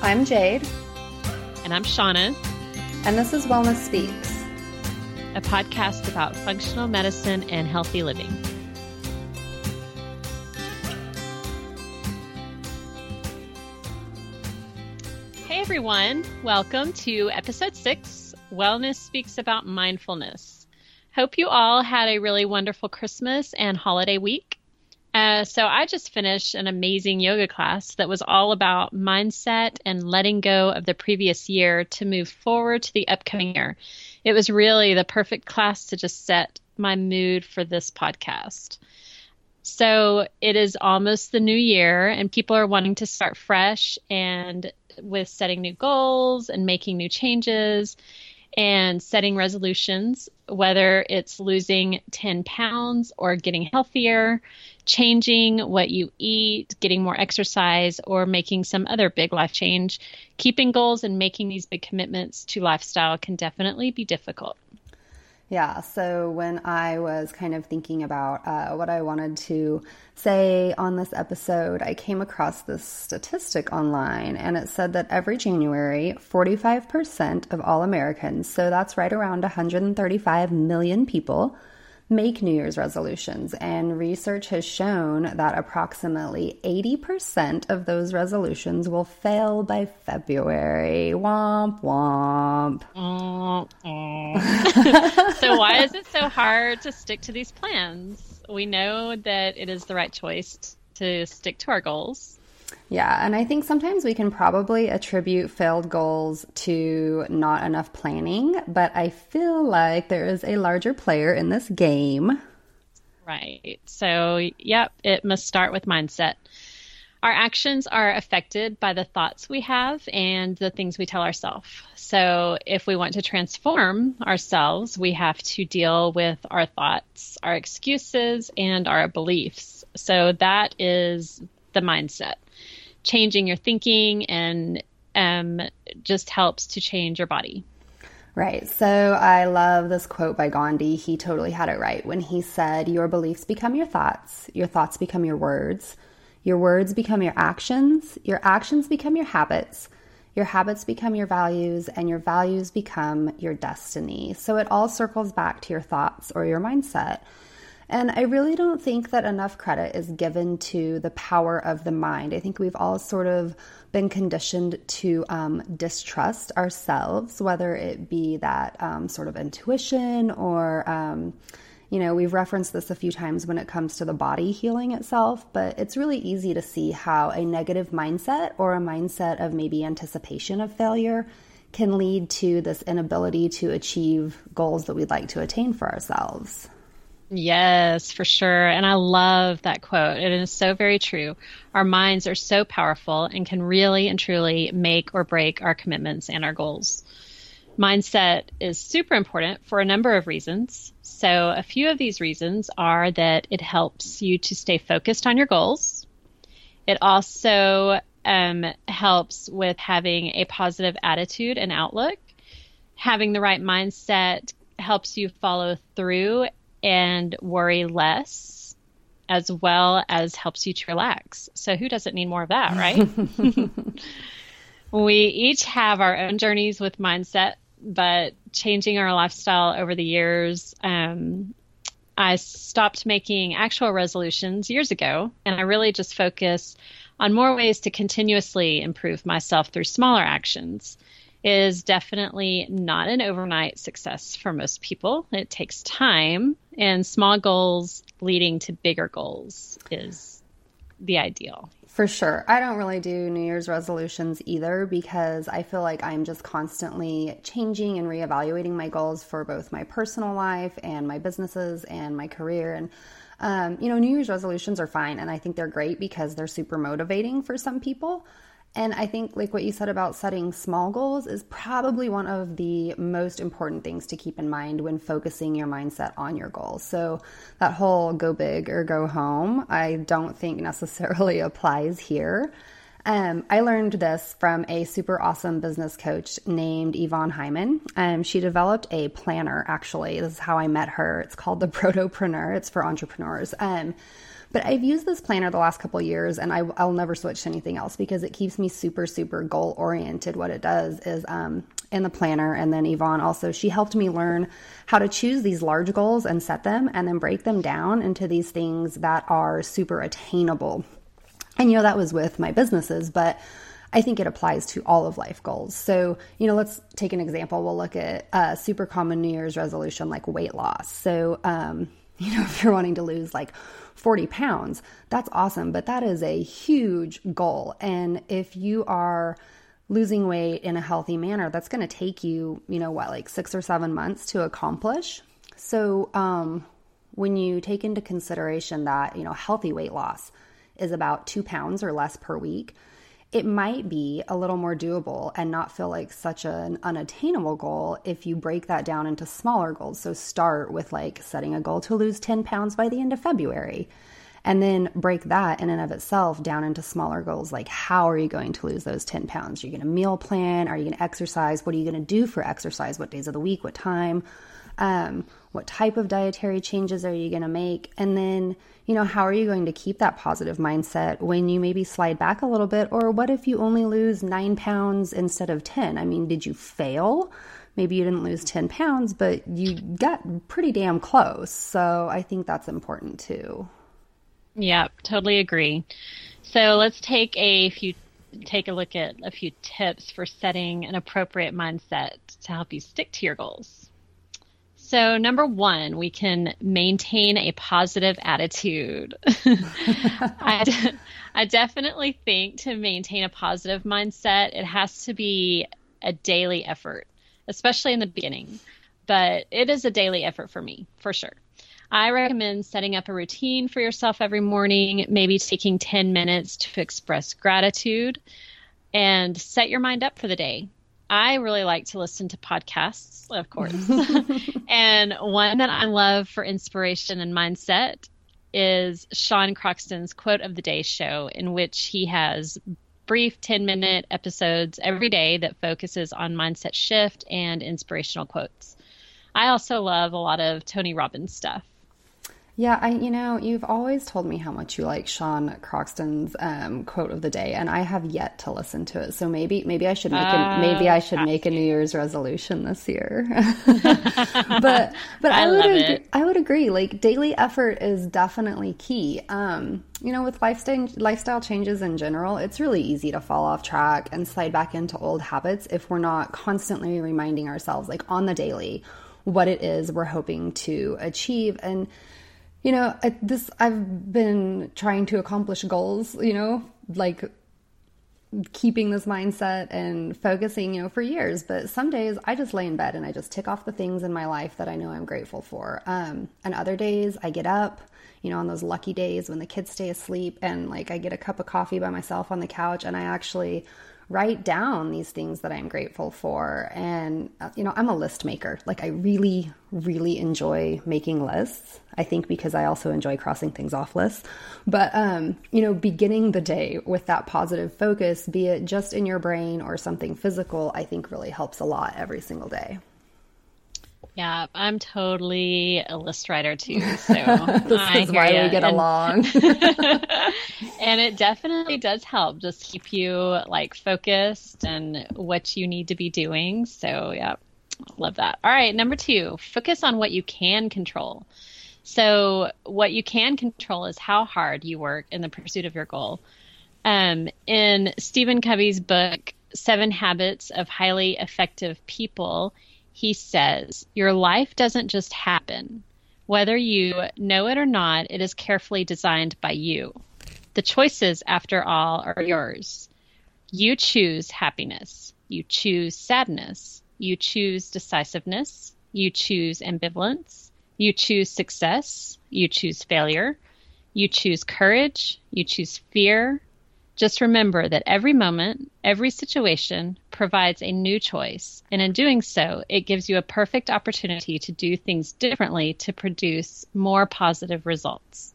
I'm Jade. And I'm Shauna. And this is Wellness Speaks, a podcast about functional medicine and healthy living. Hey everyone, welcome to episode 6, Wellness Speaks about mindfulness. Hope you all had a really wonderful Christmas and holiday week. So I just finished an amazing yoga class that was all about mindset and letting go of the previous year to move forward to the upcoming year. It was really the perfect class to just set my mood for this podcast. So it is almost the new year and people are wanting to start fresh and with setting new goals and making new changes and setting resolutions, whether it's losing 10 pounds or getting healthier, changing what you eat, getting more exercise, or making some other big life change. Keeping goals and making these big commitments to lifestyle can definitely be difficult. Yeah, so when I was kind of thinking about what I wanted to say on this episode, I came across this statistic online, and it said that every January, 45% of all Americans, so that's right around 135 million people, make New Year's resolutions. And research has shown that approximately 80% of those resolutions will fail by February. Womp womp. So why is it so hard to stick to these plans? We know that it is the right choice to stick to our goals. Yeah, and I think sometimes we can probably attribute failed goals to not enough planning, but I feel like there is a larger player in this game. Right. So, yep, it must start with mindset. Our actions are affected by the thoughts we have and the things we tell ourselves. So if we want to transform ourselves, we have to deal with our thoughts, our excuses, and our beliefs. So that is the mindset. Changing your thinking and just helps to change your body. Right. So I love this quote by Gandhi. He totally had it right when he said, your beliefs become your thoughts become your words become your actions become your habits become your values, and your values become your destiny. So it all circles back to your thoughts or your mindset. And I really don't think that enough credit is given to the power of the mind. I think we've all sort of been conditioned to distrust ourselves, whether it be that sort of intuition or, we've referenced this a few times when it comes to the body healing itself, but it's really easy to see how a negative mindset or a mindset of maybe anticipation of failure can lead to this inability to achieve goals that we'd like to attain for ourselves. Yes, for sure. And I love that quote. It is so very true. Our minds are so powerful and can really and truly make or break our commitments and our goals. Mindset is super important for a number of reasons. So a few of these reasons are that it helps you to stay focused on your goals. It also helps with having a positive attitude and outlook. Having the right mindset helps you follow through and worry less, as well as helps you to relax. So who doesn't need more of that, right? We each have our own journeys with mindset, but changing our lifestyle over the years, I stopped making actual resolutions years ago, and I really just focus on more ways to continuously improve myself through smaller actions. It is definitely not an overnight success for most people. It takes time, and small goals leading to bigger goals is the ideal. For sure. I don't really do New Year's resolutions either because I feel like I'm just constantly changing and reevaluating my goals for both my personal life and my businesses and my career. And, New Year's resolutions are fine. And I think they're great because they're super motivating for some people. And I think like what you said about setting small goals is probably one of the most important things to keep in mind when focusing your mindset on your goals. So that whole go big or go home, I don't think necessarily applies here. I learned this from a super awesome business coach named Yvonne Hyman. She developed a planner, actually. This is how I met her. It's called the Protopreneur. It's for entrepreneurs. But I've used this planner the last couple of years, and I'll never switch to anything else because it keeps me super, super goal oriented. What it does is in the planner, and then Yvonne also, she helped me learn how to choose these large goals and set them and then break them down into these things that are super attainable. And, that was with my businesses, but I think it applies to all of life goals. So, let's take an example. We'll look at a super common New Year's resolution like weight loss. So, if you're wanting to lose like 40 pounds, that's awesome, but that is a huge goal. And if you are losing weight in a healthy manner, that's going to take you, like 6 or 7 months to accomplish. So, when you take into consideration that, healthy weight loss is about 2 pounds or less per week, it might be a little more doable and not feel like such an unattainable goal if you break that down into smaller goals. So start with like setting a goal to lose 10 pounds by the end of February, and then break that in and of itself down into smaller goals. Like, how are you going to lose those 10 pounds? Are you going to meal plan? Are you going to exercise? What are you going to do for exercise? What days of the week? What time? What type of dietary changes are you going to make? And then, how are you going to keep that positive mindset when you maybe slide back a little bit? Or what if you only lose 9 pounds instead of 10? I mean, did you fail? Maybe you didn't lose 10 pounds, but you got pretty damn close. So I think that's important too. Yeah, totally agree. So let's take a look at a few tips for setting an appropriate mindset to help you stick to your goals. So number 1, we can maintain a positive attitude. I definitely think to maintain a positive mindset, it has to be a daily effort, especially in the beginning. But it is a daily effort for me, for sure. I recommend setting up a routine for yourself every morning, maybe taking 10 minutes to express gratitude and set your mind up for the day. I really like to listen to podcasts, of course. And one that I love for inspiration and mindset is Sean Croxton's Quote of the Day show, in which he has brief 10-minute episodes every day that focuses on mindset shift and inspirational quotes. I also love a lot of Tony Robbins stuff. Yeah, you've always told me how much you like Sean Croxton's quote of the day, and I have yet to listen to it. So maybe I should make a New Year's resolution this year. but I would agree. Like, daily effort is definitely key. With lifestyle changes in general, it's really easy to fall off track and slide back into old habits if we're not constantly reminding ourselves, like on the daily, what it is we're hoping to achieve. And I've been trying to accomplish goals, like keeping this mindset and focusing, for years. But some days I just lay in bed and I just tick off the things in my life that I know I'm grateful for. And other days I get up, on those lucky days when the kids stay asleep, and like I get a cup of coffee by myself on the couch, and I actually write down these things that I'm grateful for. And, I'm a list maker. Like, I really, really enjoy making lists. I think because I also enjoy crossing things off lists. But, beginning the day with that positive focus, be it just in your brain or something physical, I think really helps a lot every single day. Yeah, I'm totally a list writer too. So this is why we get along. And it definitely does help just keep you like focused and what you need to be doing. So yeah, love that. All right, number 2, focus on what you can control. So what you can control is how hard you work in the pursuit of your goal. In Stephen Covey's book, 7 Habits of Highly Effective People, he says, your life doesn't just happen. Whether you know it or not, it is carefully designed by you. The choices, after all, are yours. You choose happiness. You choose sadness. You choose decisiveness. You choose ambivalence. You choose success. You choose failure. You choose courage. You choose fear. Just remember that every moment, every situation provides a new choice. And in doing so, it gives you a perfect opportunity to do things differently to produce more positive results.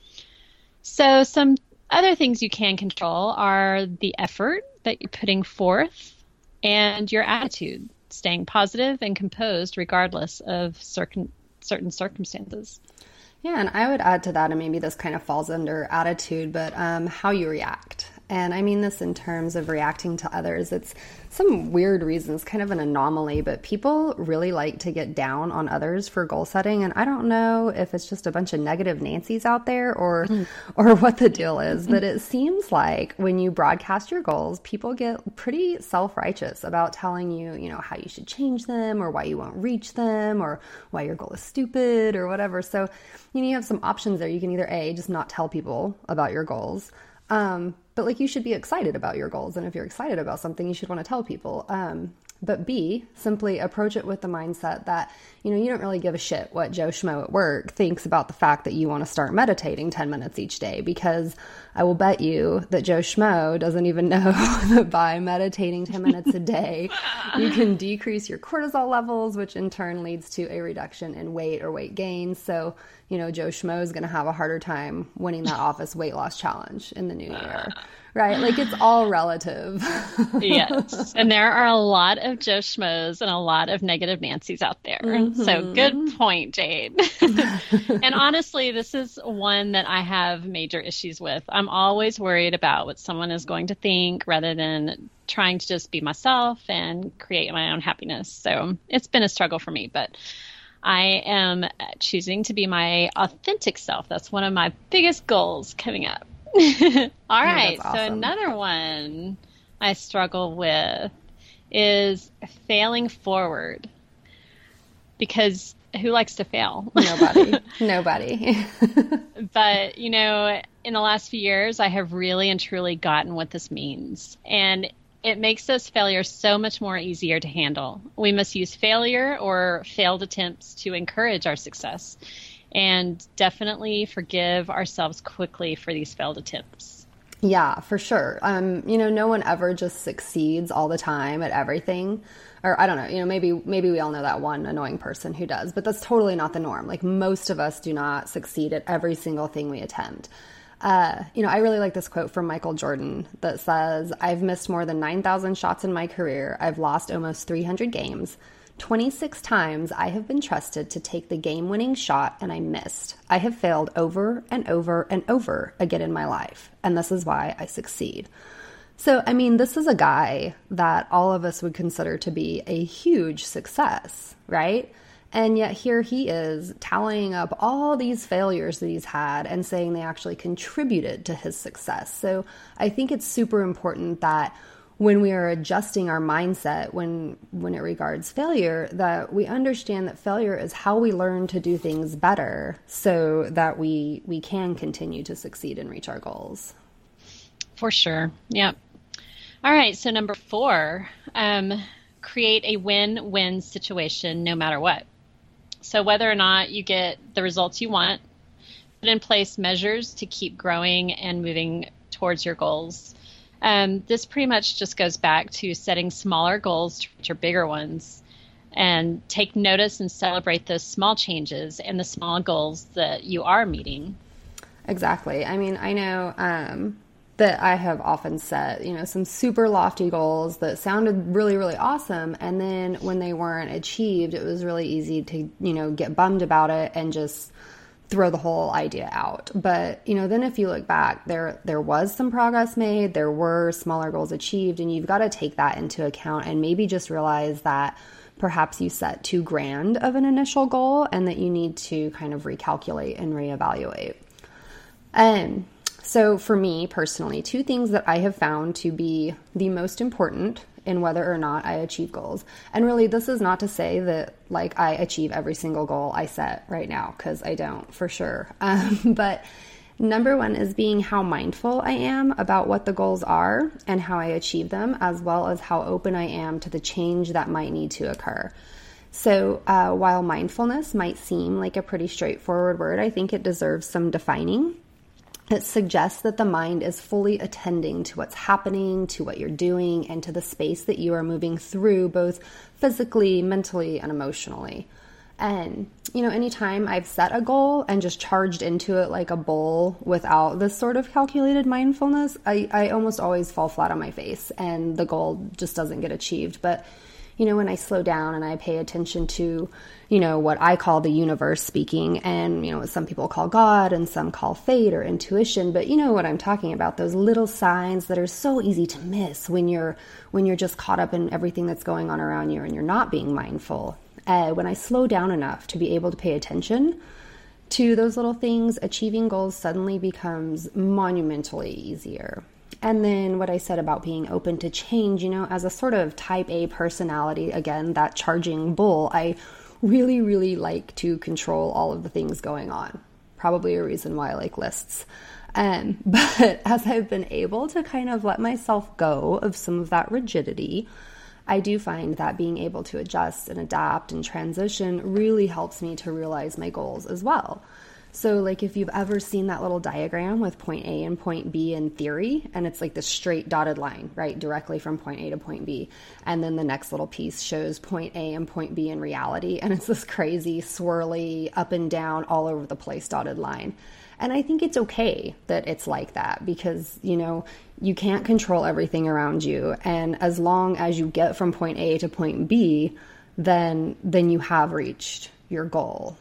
So some other things you can control are the effort that you're putting forth and your attitude, staying positive and composed regardless of certain circumstances. Yeah, and I would add to that, and maybe this kind of falls under attitude, but how you react. And I mean this in terms of reacting to others. It's some weird reasons, kind of an anomaly, but people really like to get down on others for goal setting. And I don't know if it's just a bunch of negative Nancy's out there or what the deal is, but it seems like when you broadcast your goals, people get pretty self-righteous about telling you, you know, how you should change them or why you won't reach them or why your goal is stupid or whatever. So, you know, you have some options there. You can either A, just not tell people about your goals. But like you should be excited about your goals. And if you're excited about something, you should want to tell people. But B, simply approach it with the mindset that, you know, you don't really give a shit what Joe Schmo at work thinks about the fact that you want to start meditating 10 minutes each day, because I will bet you that Joe Schmo doesn't even know that by meditating 10 minutes a day, you can decrease your cortisol levels, which in turn leads to a reduction in weight or weight gain. So, you know, Joe Schmo is going to have a harder time winning that office weight loss challenge in the new year. Right? Like, it's all relative. Yes. And there are a lot of Joe Schmoes and a lot of negative Nancy's out there. Mm-hmm. So good point, Jade. And honestly, this is one that I have major issues with. I'm always worried about what someone is going to think rather than trying to just be myself and create my own happiness. So it's been a struggle for me, but I am choosing to be my authentic self. That's one of my biggest goals coming up. All right. Awesome. So another one I struggle with is failing forward, because who likes to fail? Nobody. But, you know, in the last few years, I have really and truly gotten what this means. And it makes those failures so much more easier to handle. We must use failure or failed attempts to encourage our success, and definitely forgive ourselves quickly for these failed attempts. Yeah, for sure. You know, no one ever just succeeds all the time at everything. Or I don't know, you know, maybe we all know that one annoying person who does, but that's totally not the norm. Like, most of us do not succeed at every single thing we attempt. You know, I really like this quote from Michael Jordan that says, "I've missed more than 9,000 shots in my career. I've lost almost 300 games. 26 times I have been trusted to take the game-winning shot and I missed. I have failed over and over and over again in my life, and this is why I succeed." So, I mean, this is a guy that all of us would consider to be a huge success, right? And yet here he is tallying up all these failures that he's had and saying they actually contributed to his success. So I think it's super important that when we are adjusting our mindset when it regards failure, that we understand that failure is how we learn to do things better so that we can continue to succeed and reach our goals. For sure. Yep. All right. So number 4, create a win-win situation no matter what. So whether or not you get the results you want, put in place measures to keep growing and moving towards your goals. This pretty much just goes back to setting smaller goals to reach your bigger ones, and take notice and celebrate those small changes and the small goals that you are meeting. Exactly. I mean, I know that I have often set, you know, some super lofty goals that sounded really, really awesome. And then when they weren't achieved, it was really easy to, you know, get bummed about it and just throw the whole idea out. But, you know, then if you look back, there was some progress made, there were smaller goals achieved, and you've got to take that into account and maybe just realize that perhaps you set too grand of an initial goal and that you need to kind of recalculate and reevaluate. So for me personally, 2 things that I have found to be the most important in whether or not I achieve goals. And really, this is not to say that like I achieve every single goal I set right now, because I don't, for sure. But number 1 is being how mindful I am about what the goals are and how I achieve them, as well as how open I am to the change that might need to occur. So while mindfulness might seem like a pretty straightforward word, I think it deserves some defining. It suggests that the mind is fully attending to what's happening, to what you're doing, and to the space that you are moving through, both physically, mentally, and emotionally. And, you know, anytime I've set a goal and just charged into it like a bull without this sort of calculated mindfulness, I almost always fall flat on my face and the goal just doesn't get achieved. But, when I slow down and I pay attention to, what I call the universe speaking, and, what some people call God and some call fate or intuition, but you know what I'm talking about, those little signs that are so easy to miss when you're just caught up in everything that's going on around you and you're not being mindful. When I slow down enough to be able to pay attention to those little things, achieving goals suddenly becomes monumentally easier. And then what I said about being open to change, as a sort of type A personality, again, that charging bull, I really, really like to control all of the things going on. Probably a reason why I like lists. But as I've been able to kind of let myself go of some of that rigidity, I do find that being able to adjust and adapt and transition really helps me to realize my goals as well. So like if you've ever seen that little diagram with point A and point B in theory, and it's like this straight dotted line, right, directly from point A to point B. And then the next little piece shows point A and point B in reality. And it's this crazy, swirly, up and down, all over the place dotted line. And I think it's okay that it's like that because, you can't control everything around you. And as long as you get from point A to point B, then you have reached your goal.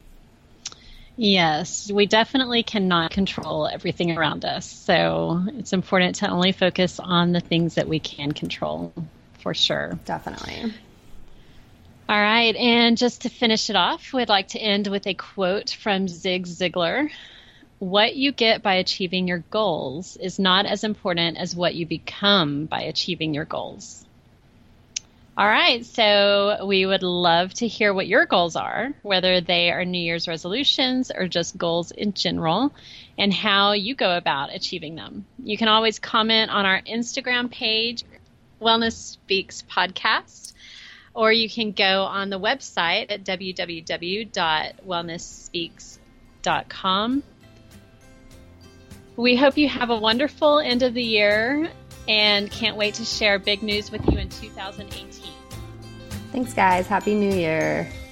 Yes, we definitely cannot control everything around us. So it's important to only focus on the things that we can control, for sure. Definitely. All right. And just to finish it off, we'd like to end with a quote from Zig Ziglar. What you get by achieving your goals is not as important as what you become by achieving your goals. All right, so we would love to hear what your goals are, whether they are New Year's resolutions or just goals in general, and how you go about achieving them. You can always comment on our Instagram page, Wellness Speaks Podcast, or you can go on the website at www.wellnessspeaks.com. We hope you have a wonderful end of the year and can't wait to share big news with you in 2018. Thanks, guys. Happy New Year.